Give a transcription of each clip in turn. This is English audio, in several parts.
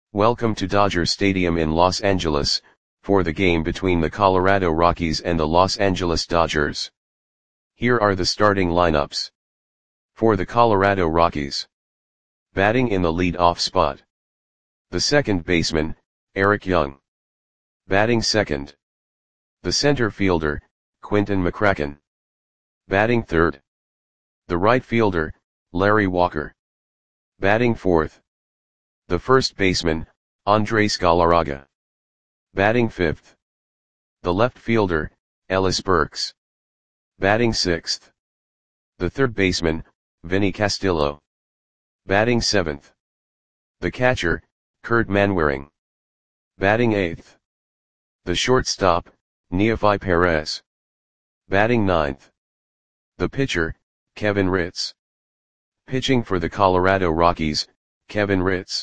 Welcome to Dodger Stadium in Los Angeles, for the game between the Colorado Rockies and the Los Angeles Dodgers. Here are the starting lineups. For the Colorado Rockies. Batting in the lead-off spot. The second baseman, Eric Young. Batting second. The center fielder, Quinton McCracken. Batting third. The right fielder, Larry Walker. Batting fourth. The first baseman, Andres Galarraga. Batting fifth. The left fielder, Ellis Burks. Batting sixth. The third baseman, Vinny Castillo. Batting seventh. The catcher, Kurt Manwaring. Batting eighth. The shortstop, Neofi Perez. Batting ninth. The pitcher, Kevin Ritz. Pitching for the Colorado Rockies, Kevin Ritz.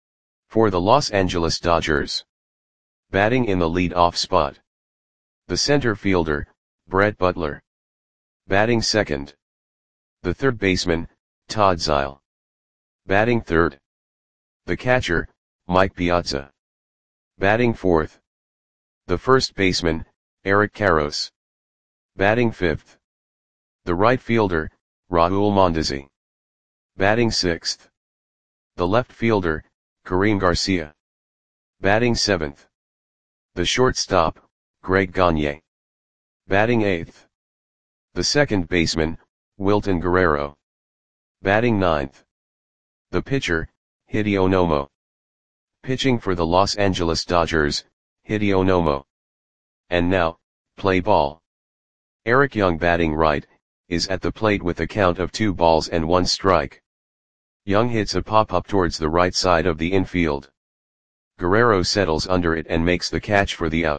For the Los Angeles Dodgers. Batting in the lead-off spot. The center fielder, Brett Butler. Batting second. The third baseman, Todd Zeile. Batting third. The catcher, Mike Piazza. Batting fourth. The first baseman, Eric Karros. Batting fifth. The right fielder, Raul Mondesi. Batting sixth. The left fielder, Karim Garcia. Batting seventh. The shortstop, Greg Gagne. Batting eighth. The second baseman, Wilton Guerrero. Batting ninth. The pitcher, Hideo Nomo. Pitching for the Los Angeles Dodgers, Hideo Nomo. And now, play ball. Eric Young batting right, is at the plate with a count of 2 balls and 1 strike. Young hits a pop-up towards the right side of the infield. Guerrero settles under it and makes the catch for the out.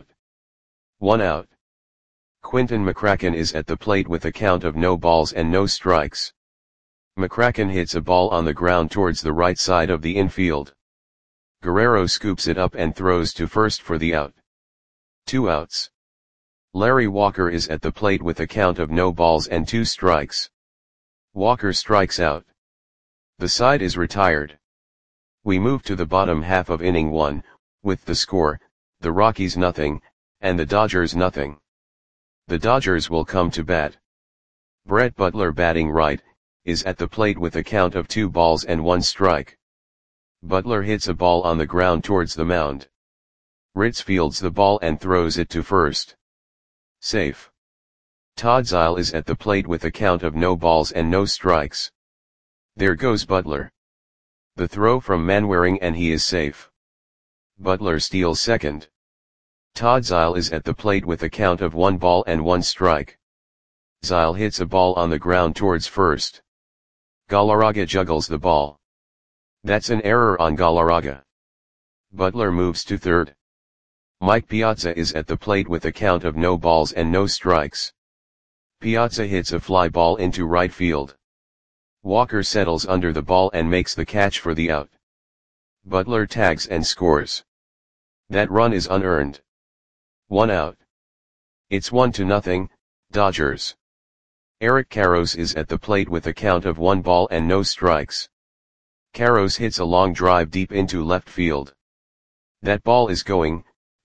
1 out. Quinton McCracken is at the plate with a count of no balls and no strikes. McCracken hits a ball on the ground towards the right side of the infield. Guerrero scoops it up and throws to first for the out. 2 outs. Larry Walker is at the plate with a count of no balls and 2 strikes. Walker strikes out. The side is retired. We move to the bottom half of inning 1, with the score, the Rockies nothing, and the Dodgers nothing. The Dodgers will come to bat. Brett Butler batting right, is at the plate with a count of 2 balls and 1 strike. Butler hits a ball on the ground towards the mound. Ritz fields the ball and throws it to first. Safe. Todd Zeile is at the plate with a count of no balls and no strikes. There goes Butler. The throw from Manwaring and he is safe. Butler steals second. Todd Zeile is at the plate with a count of 1 ball and 1 strike. Zeile hits a ball on the ground towards first. Galarraga juggles the ball. That's an error on Galarraga. Butler moves to third. Mike Piazza is at the plate with a count of no balls and no strikes. Piazza hits a fly ball into right field. Walker settles under the ball and makes the catch for the out. Butler tags and scores. That run is unearned. 1 out. It's 1-0, Dodgers. Eric Karros is at the plate with a count of 1 ball and no strikes. Karros hits a long drive deep into left field. That ball is gone.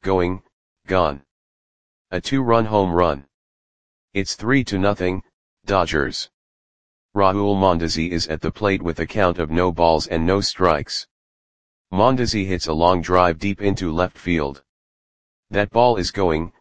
A 2-run home run. It's 3-0, Dodgers. Raul Mondesi is at the plate with a count of no balls and no strikes. Mondesi hits a long drive deep into left field. That ball is gone.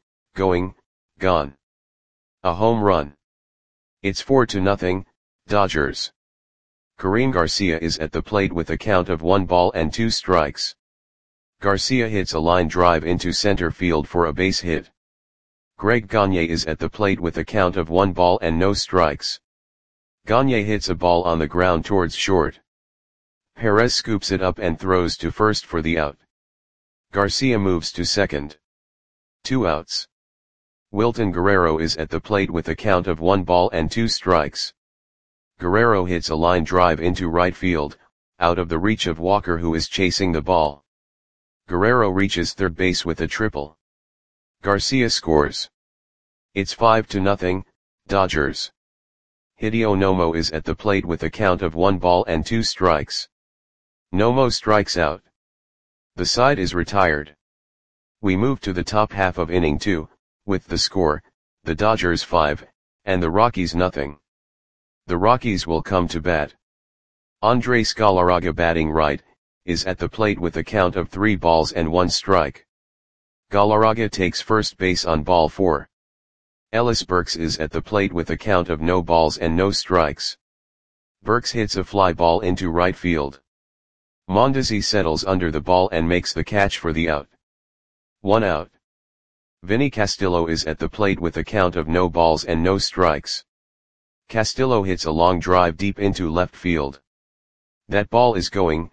A home run. It's 4-0, Dodgers. Karim Garcia is at the plate with a count of 1 ball and 2 strikes. Garcia hits a line drive into center field for a base hit. Greg Gagne is at the plate with a count of 1 ball and no strikes. Gagne hits a ball on the ground towards short. Perez scoops it up and throws to first for the out. Garcia moves to second. 2 outs. Wilton Guerrero is at the plate with a count of 1 ball and 2 strikes. Guerrero hits a line drive into right field, out of the reach of Walker who is chasing the ball. Guerrero reaches third base with a triple. Garcia scores. It's 5-0, Dodgers. Hideo Nomo is at the plate with a count of 1 ball and 2 strikes. Nomo strikes out. The side is retired. We move to the top half of inning 2, with the score, the Dodgers 5, and the Rockies nothing. The Rockies will come to bat. Andres Galarraga, batting right, is at the plate with a count of 3 balls and 1 strike. Galarraga takes first base on ball 4. Ellis Burks is at the plate with a count of no balls and no strikes. Burks hits a fly ball into right field. Mondesi settles under the ball and makes the catch for the out. 1 out. Vinny Castillo is at the plate with a count of no balls and no strikes. Castillo hits a long drive deep into left field. That ball is gone.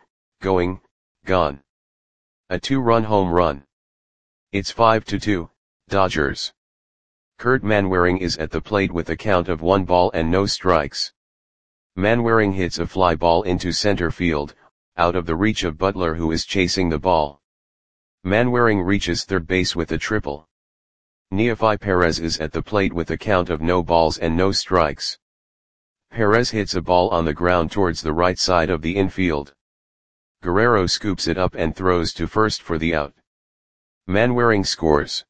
A 2-run home run. It's 5-2, Dodgers. Kurt Manwaring is at the plate with a count of 1 ball and no strikes. Manwaring hits a fly ball into center field, out of the reach of Butler, who is chasing the ball. Manwaring reaches third base with a triple. Neefi Perez is at the plate with a count of no balls and no strikes. Perez hits a ball on the ground towards the right side of the infield. Guerrero scoops it up and throws to first for the out. Manwaring scores.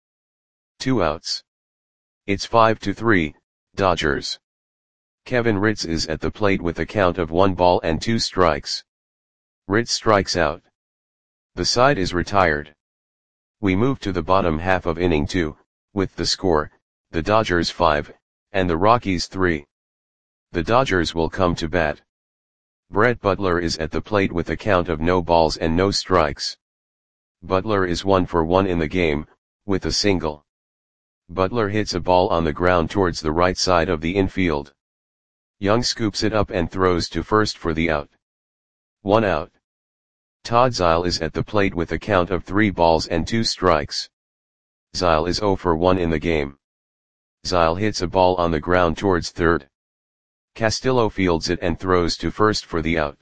2 outs. It's 5-3, Dodgers. Kevin Ritz is at the plate with a count of 1 ball and 2 strikes. Ritz strikes out. The side is retired. We move to the bottom half of inning 2, with the score, the Dodgers 5, and the Rockies 3. The Dodgers will come to bat. Brett Butler is at the plate with a count of no balls and no strikes. Butler is 1 for 1 in the game, with a single. Butler hits a ball on the ground towards the right side of the infield. Young scoops it up and throws to first for the out. 1 out. Todd Zeile is at the plate with a count of 3 balls and 2 strikes. Zeile is 0 for 1 in the game. Zeile hits a ball on the ground towards third. Castillo fields it and throws to first for the out.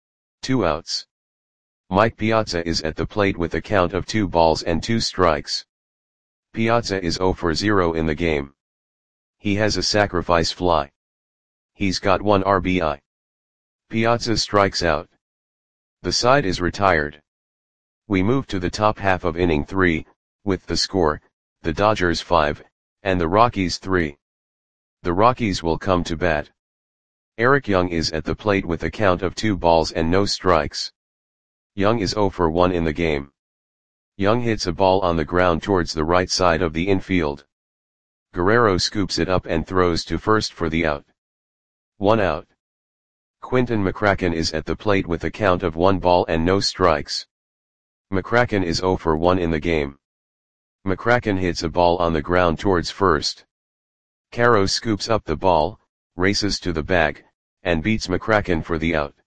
2 outs. Mike Piazza is at the plate with a count of 2 balls and 2 strikes. Piazza is 0 for 0 in the game. He has a sacrifice fly. He's got 1 RBI. Piazza strikes out. The side is retired. We move to the top half of inning 3, with the score, the Dodgers 5, and the Rockies 3. The Rockies will come to bat. Eric Young is at the plate with a count of 2 balls and no strikes. Young is 0 for 1 in the game. Young hits a ball on the ground towards the right side of the infield. Guerrero scoops it up and throws to first for the out. 1 out. Quinton McCracken is at the plate with a count of 1 ball and no strikes. McCracken is 0 for 1 in the game. McCracken hits a ball on the ground towards first. Caro scoops up the ball, races to the bag, and beats McCracken for the out.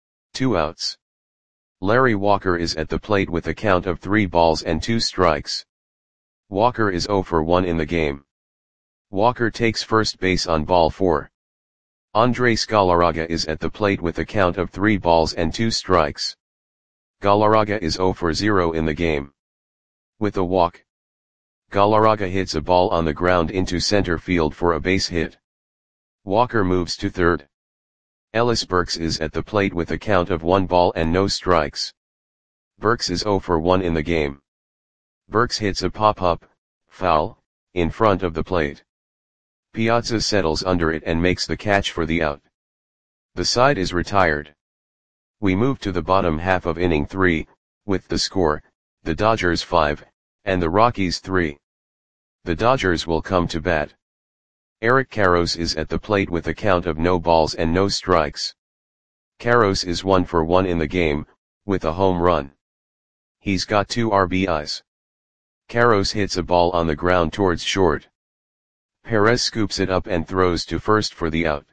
2 outs. Larry Walker is at the plate with a count of 3 balls and 2 strikes. Walker is 0 for 1 in the game. Walker takes first base on ball 4. Andres Galarraga is at the plate with a count of 3 balls and 2 strikes. Galarraga is 0 for 0 in the game. With a walk, Galarraga hits a ball on the ground into center field for a base hit. Walker moves to third. Ellis Burks is at the plate with a count of 1 ball and no strikes. Burks is 0 for 1 in the game. Burks hits a pop-up, foul, in front of the plate. Piazza settles under it and makes the catch for the out. The side is retired. We move to the bottom half of inning 3, with the score, the Dodgers 5, and the Rockies 3. The Dodgers will come to bat. Eric Karros is at the plate with a count of no balls and no strikes. Karros is 1 for 1 in the game, with a home run. He's got 2 RBIs. Karros hits a ball on the ground towards short. Perez scoops it up and throws to first for the out.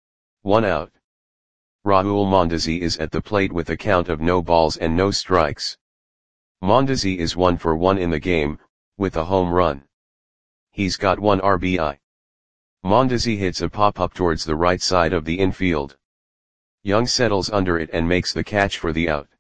1 out. Raul Mondesi is at the plate with a count of no balls and no strikes. Mondesi is 1 for 1 in the game, with a home run. He's got 1 RBI. Mondesi hits a pop-up towards the right side of the infield. Young settles under it and makes the catch for the out.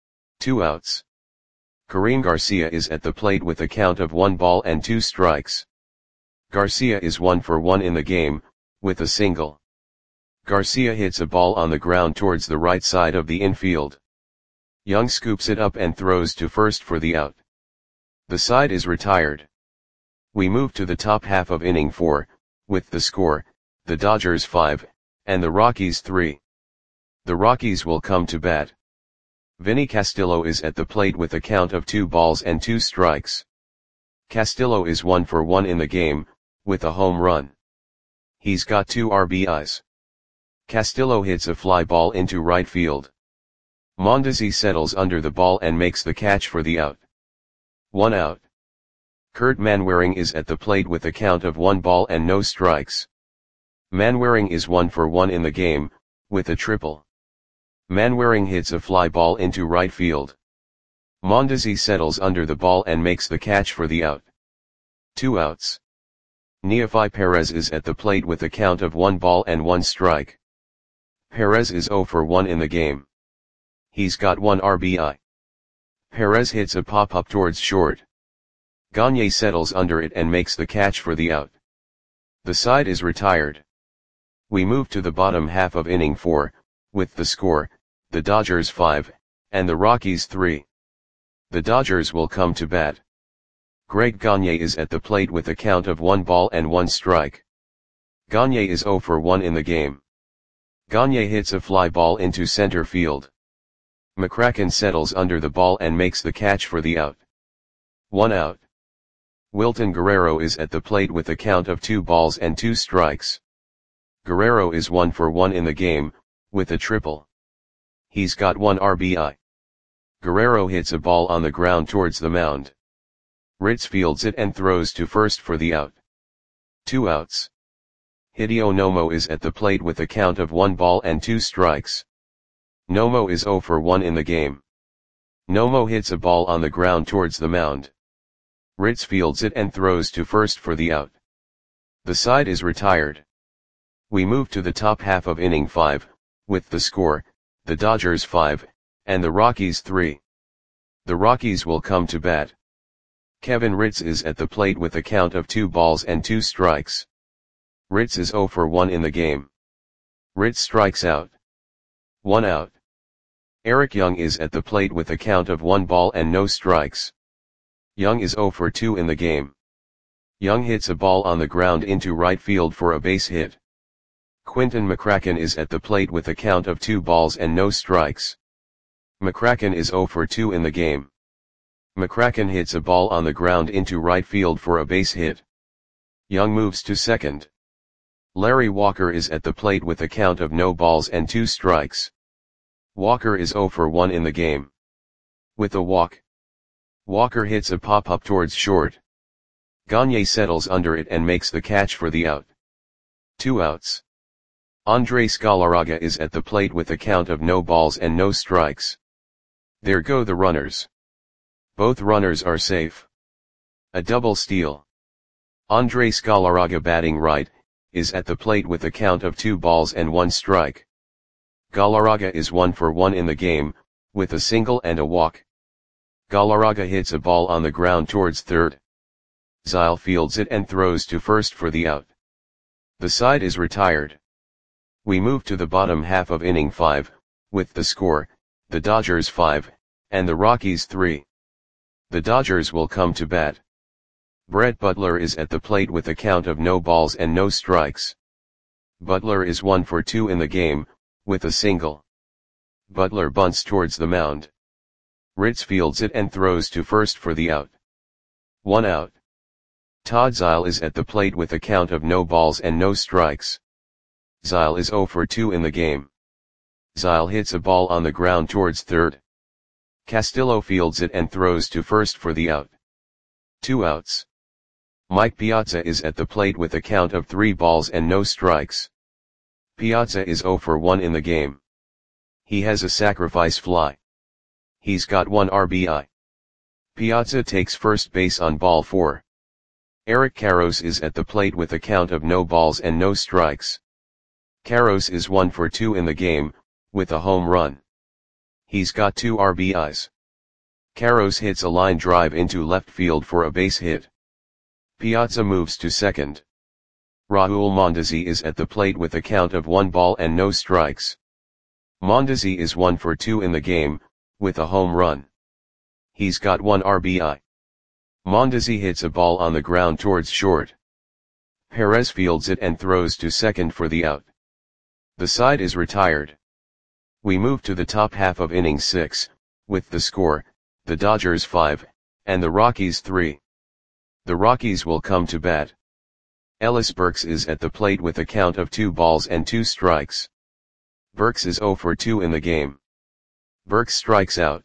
2 outs. Karim Garcia is at the plate with a count of 1 ball and 2 strikes. Garcia is 1 for 1 in the game, with a single. Garcia hits a ball on the ground towards the right side of the infield. Young scoops it up and throws to first for the out. The side is retired. We move to the top half of inning 4, with the score, the Dodgers 5, and the Rockies 3. The Rockies will come to bat. Vinny Castillo is at the plate with a count of 2 balls and 2 strikes. Castillo is 1 for 1 in the game, with a home run. He's got 2 RBIs. Castillo hits a fly ball into right field. Mondesi settles under the ball and makes the catch for the out. 1 out. Kurt Manwaring is at the plate with a count of 1 ball and no strikes. Manwaring is 1 for 1 in the game, with a triple. Manwaring hits a fly ball into right field. Mondesi settles under the ball and makes the catch for the out. 2 outs. Neefi Perez is at the plate with a count of 1 ball and 1 strike. Perez is 0 for 1 in the game. He's got 1 RBI. Perez hits a pop-up towards short. Gagne settles under it and makes the catch for the out. The side is retired. We move to the bottom half of inning 4, with the score, the Dodgers 5, and the Rockies 3. The Dodgers will come to bat. Greg Gagne is at the plate with a count of 1 ball and 1 strike. Gagne is 0 for 1 in the game. Gagne hits a fly ball into center field. McCracken settles under the ball and makes the catch for the out. 1 out. Wilton Guerrero is at the plate with a count of 2 balls and 2 strikes. Guerrero is 1 for 1 in the game, with a triple. He's got 1 RBI. Guerrero hits a ball on the ground towards the mound. Ritz fields it and throws to first for the out. 2 outs. Hideo Nomo is at the plate with a count of 1 ball and 2 strikes. Nomo is 0 for 1 in the game. Nomo hits a ball on the ground towards the mound. Ritz fields it and throws to first for the out. The side is retired. We move to the top half of inning 5, with the score, the Dodgers 5, and the Rockies 3. The Rockies will come to bat. Kevin Ritz is at the plate with a count of 2 balls and 2 strikes. Ritz is 0 for 1 in the game. Ritz strikes out. 1 out. Eric Young is at the plate with a count of 1 ball and no strikes. Young is 0 for 2 in the game. Young hits a ball on the ground into right field for a base hit. Quinton McCracken is at the plate with a count of 2 balls and no strikes. McCracken is 0 for 2 in the game. McCracken hits a ball on the ground into right field for a base hit. Young moves to second. Larry Walker is at the plate with a count of no balls and 2 strikes. Walker is 0 for 1 in the game. With a walk. Walker hits a pop-up towards short. Gagne settles under it and makes the catch for the out. 2 outs. Andres Galarraga is at the plate with a count of no balls and no strikes. There go the runners. Both runners are safe. A double steal. Andres Galarraga batting right, is at the plate with a count of 2 balls and 1 strike. Galarraga is 1 for 1 in the game, with a single and a walk. Galarraga hits a ball on the ground towards third. Zile fields it and throws to first for the out. The side is retired. We move to the bottom half of inning 5, with the score, the Dodgers 5, and the Rockies 3. The Dodgers will come to bat. Brett Butler is at the plate with a count of no balls and no strikes. Butler is 1 for 2 in the game, with a single. Butler bunts towards the mound. Ritz fields it and throws to first for the out. 1 out. Todd Zile is at the plate with a count of no balls and no strikes. Zile is 0 for 2 in the game. Zile hits a ball on the ground towards third. Castillo fields it and throws to first for the out. 2 outs. Mike Piazza is at the plate with a count of 3 balls and no strikes. Piazza is 0 for 1 in the game. He has a sacrifice fly. He's got 1 RBI. Piazza takes first base on ball 4. Eric Karros is at the plate with a count of no balls and no strikes. Karros is 1 for 2 in the game, with a home run. He's got 2 RBIs. Karros hits a line drive into left field for a base hit. Piazza moves to second. Raul Mondesi is at the plate with a count of 1 ball and no strikes. Mondesi is 1 for 2 in the game, with a home run. He's got 1 RBI. Mondesi hits a ball on the ground towards short. Perez fields it and throws to second for the out. The side is retired. We move to the top half of inning 6, with the score, the Dodgers 5, and the Rockies 3. The Rockies will come to bat. Ellis Burks is at the plate with a count of 2 balls and 2 strikes. Burks is 0 for 2 in the game. Burks strikes out.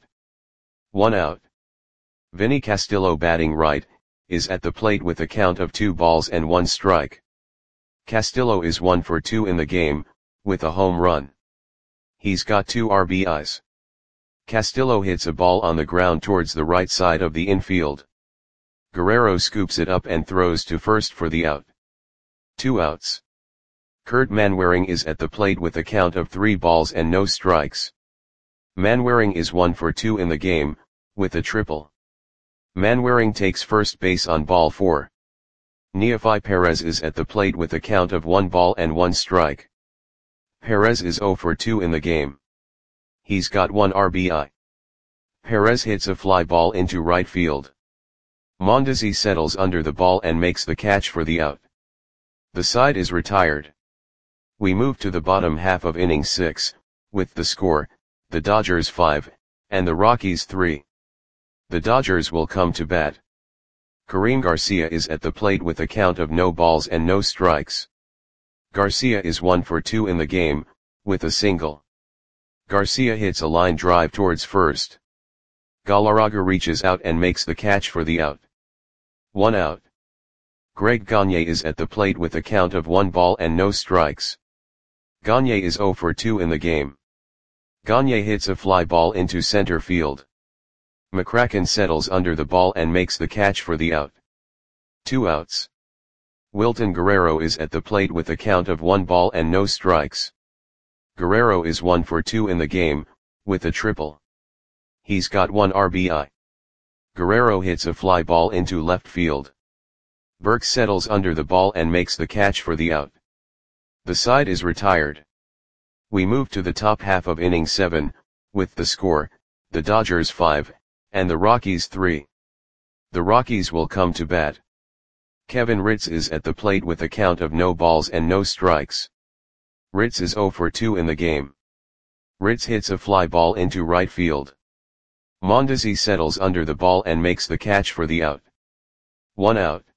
1 out. Vinny Castillo, batting right, is at the plate with a count of 2 balls and 1 strike. Castillo is 1 for 2 in the game, with a home run. He's got 2 RBIs. Castillo hits a ball on the ground towards the right side of the infield. Guerrero scoops it up and throws to first for the out. 2 outs. Kurt Manwaring is at the plate with a count of 3 balls and no strikes. Manwaring is 1 for 2 in the game, with a triple. Manwaring takes first base on ball 4. Neefi Perez is at the plate with a count of 1 ball and 1 strike. Perez is 0 for 2 in the game. He's got 1 RBI. Perez hits a fly ball into right field. Mondesi settles under the ball and makes the catch for the out. The side is retired. We move to the bottom half of inning 6, with the score, the Dodgers 5, and the Rockies 3. The Dodgers will come to bat. Karim Garcia is at the plate with a count of no balls and no strikes. Garcia is 1 for 2 in the game, with a single. Garcia hits a line drive towards first. Galarraga reaches out and makes the catch for the out. 1 out. Greg Gagne is at the plate with a count of 1 ball and no strikes. Gagne is 0 for 2 in the game. Gagne hits a fly ball into center field. McCracken settles under the ball and makes the catch for the out. 2 outs. Wilton Guerrero is at the plate with a count of 1 ball and no strikes. Guerrero is 1 for 2 in the game, with a triple. He's got 1 RBI. Guerrero hits a fly ball into left field. Burks settles under the ball and makes the catch for the out. The side is retired. We move to the top half of inning 7, with the score, the Dodgers 5, and the Rockies 3. The Rockies will come to bat. Kevin Ritz is at the plate with a count of no balls and no strikes. Ritz is 0 for 2 in the game. Ritz hits a fly ball into right field. Mondesi settles under the ball and makes the catch for the out. 1 out.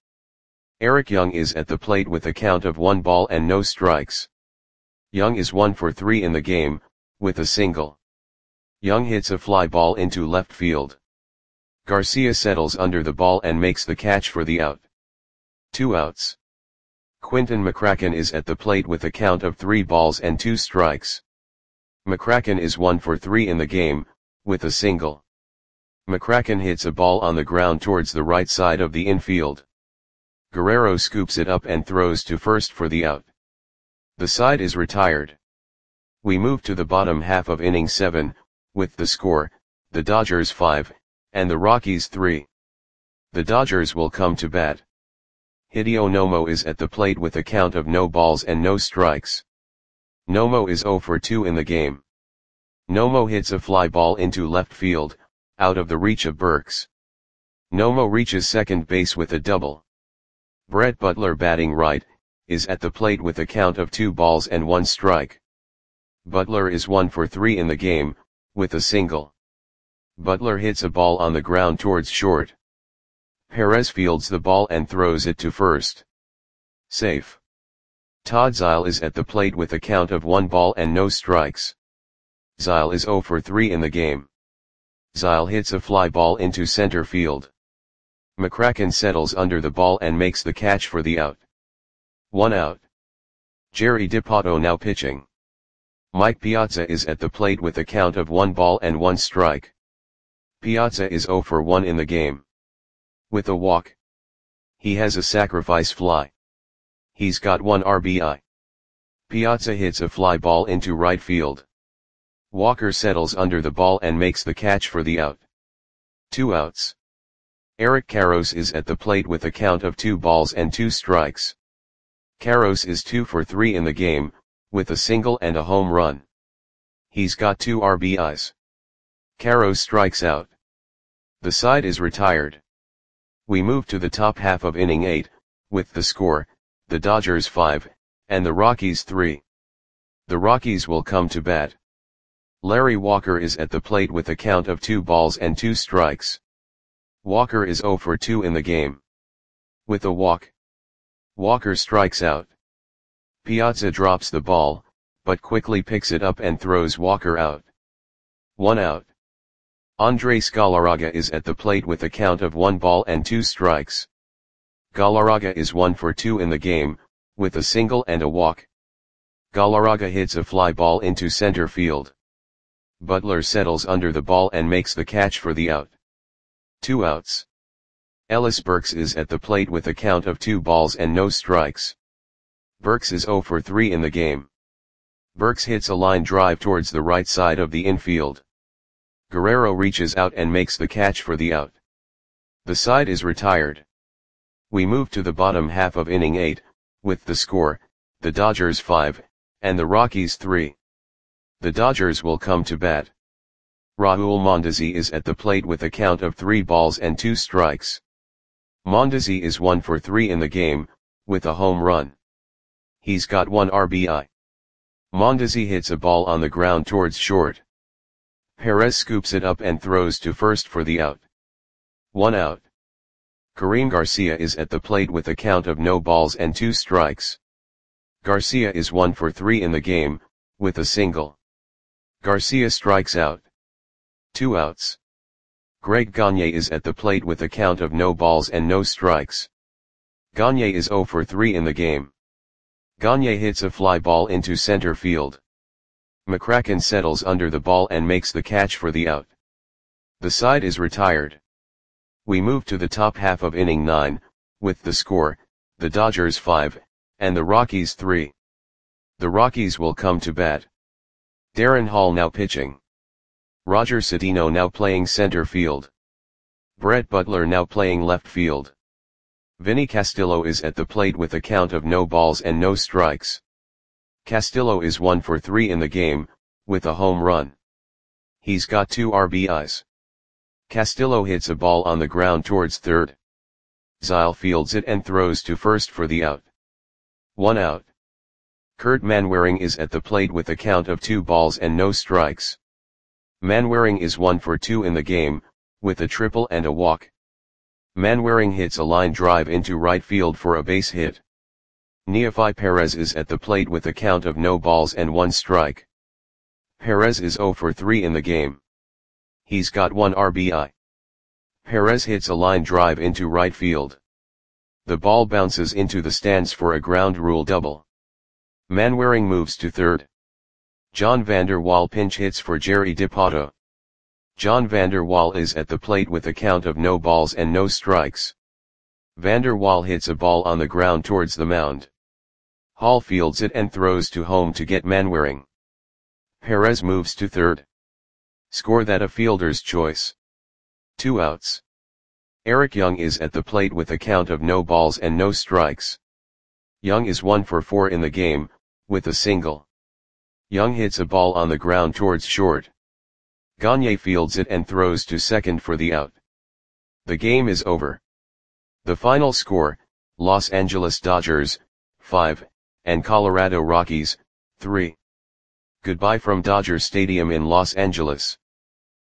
Eric Young is at the plate with a count of 1 ball and no strikes. Young is 1 for 3 in the game, with a single. Young hits a fly ball into left field. Garcia settles under the ball and makes the catch for the out. 2 outs. Quinton McCracken is at the plate with a count of 3 balls and 2 strikes. McCracken is 1 for 3 in the game, with a single. McCracken hits a ball on the ground towards the right side of the infield. Guerrero scoops it up and throws to first for the out. The side is retired. We move to the bottom half of inning 7, with the score, the Dodgers 5, and the Rockies 3. The Dodgers will come to bat. Hideo Nomo is at the plate with a count of no balls and no strikes. Nomo is 0 for 2 in the game. Nomo hits a fly ball into left field, out of the reach of Burks. Nomo reaches second base with a double. Brett Butler, batting right, is at the plate with a count of 2 balls and 1 strike. Butler is 1 for 3 in the game, with a single. Butler hits a ball on the ground towards short. Perez fields the ball and throws it to first. Safe. Todd Zeile is at the plate with a count of 1 ball and no strikes. Zeile is 0 for 3 in the game. Zeile hits a fly ball into center field. McCracken settles under the ball and makes the catch for the out. 1 out. Jerry Dipoto now pitching. Mike Piazza is at the plate with a count of 1 ball and 1 strike. Piazza is 0 for 1 in the game. With a walk. He has a sacrifice fly. He's got 1 RBI. Piazza hits a fly ball into right field. Walker settles under the ball and makes the catch for the out. 2 outs. Eric Karros is at the plate with a count of 2 balls and 2 strikes. Karros is 2 for 3 in the game, with a single and a home run. He's got 2 RBIs. Caro strikes out. The side is retired. We move to the top half of inning 8, with the score, the Dodgers 5, and the Rockies 3. The Rockies will come to bat. Larry Walker is at the plate with a count of 2 balls and 2 strikes. Walker is 0 for 2 in the game. With a walk, Walker strikes out. Piazza drops the ball, but quickly picks it up and throws Walker out. 1 out. Andres Galarraga is at the plate with a count of 1 ball and 2 strikes. Galarraga is 1 for 2 in the game, with a single and a walk. Galarraga hits a fly ball into center field. Butler settles under the ball and makes the catch for the out. 2 outs. Ellis Burks is at the plate with a count of 2 balls and no strikes. Burks is 0 for 3 in the game. Burks hits a line drive towards the right side of the infield. Guerrero reaches out and makes the catch for the out. The side is retired. We move to the bottom half of inning 8, with the score, the Dodgers 5, and the Rockies 3. The Dodgers will come to bat. Raul Mondesi is at the plate with a count of 3 balls and 2 strikes. Mondesi is 1 for 3 in the game, with a home run. He's got 1 RBI. Mondesi hits a ball on the ground towards short. Perez scoops it up and throws to first for the out. 1 out. Karim Garcia is at the plate with a count of no balls and 2 strikes. Garcia is 1 for 3 in the game, with a single. Garcia strikes out. 2 outs. Greg Gagne is at the plate with a count of no balls and no strikes. Gagne is 0 for 3 in the game. Gagne hits a fly ball into center field. McCracken settles under the ball and makes the catch for the out. The side is retired. We move to the top half of inning 9, with the score, the Dodgers 5, and the Rockies 3. The Rockies will come to bat. Darren Hall now pitching. Roger Cedeno now playing center field. Brett Butler now playing left field. Vinny Castillo is at the plate with a count of no balls and no strikes. Castillo is 1 for 3 in the game, with a home run. He's got 2 RBIs. Castillo hits a ball on the ground towards third. Zile fields it and throws to first for the out. 1 out. Kurt Manwaring is at the plate with a count of 2 balls and no strikes. Manwaring is 1 for 2 in the game, with a triple and a walk. Manwaring hits a line drive into right field for a base hit. Neefi Perez is at the plate with a count of no balls and 1 strike. Perez is 0 for 3 in the game. He's got 1 RBI. Perez hits a line drive into right field. The ball bounces into the stands for a ground rule double. Manwaring moves to third. John Vander Wal pinch hits for Jerry DiPato. John Vander Wal is at the plate with a count of no balls and no strikes. Vander Wal hits a ball on the ground towards the mound. Hall fields it and throws to home to get Manwaring. Perez moves to third. Score that a fielder's choice. 2 outs. Eric Young is at the plate with a count of no balls and no strikes. Young is 1 for 4 in the game, with a single. Young hits a ball on the ground towards short. Gagne fields it and throws to second for the out. The game is over. The final score, Los Angeles Dodgers, 5, and Colorado Rockies, 3. Goodbye from Dodger Stadium in Los Angeles.